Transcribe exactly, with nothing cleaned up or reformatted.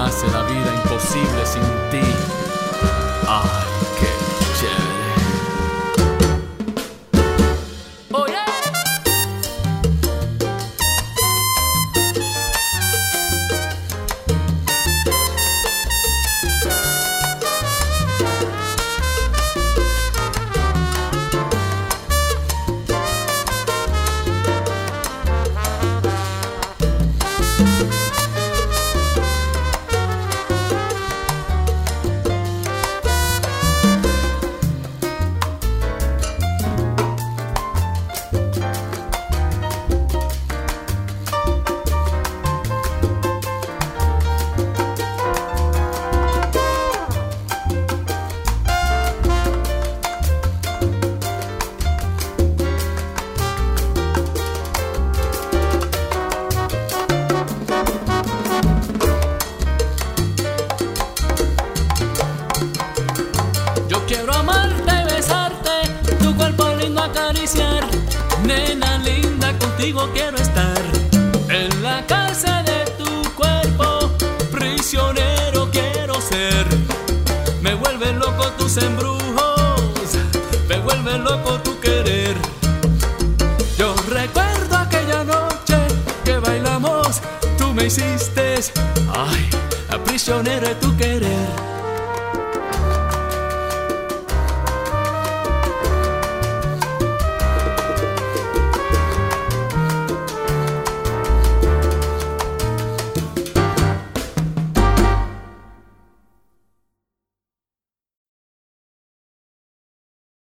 hace la vida imposible sin ti. Ay, qué chévere. Oh, yeah. Quiero amarte, besarte, tu cuerpo lindo acariciar. Nena linda, contigo quiero estar. En la cárcel de tu cuerpo, prisionero quiero ser. Me vuelve loco tus embrujos, me vuelve loco tu querer. Yo recuerdo aquella noche que bailamos, tú me hiciste, ay, prisionero de tu querer.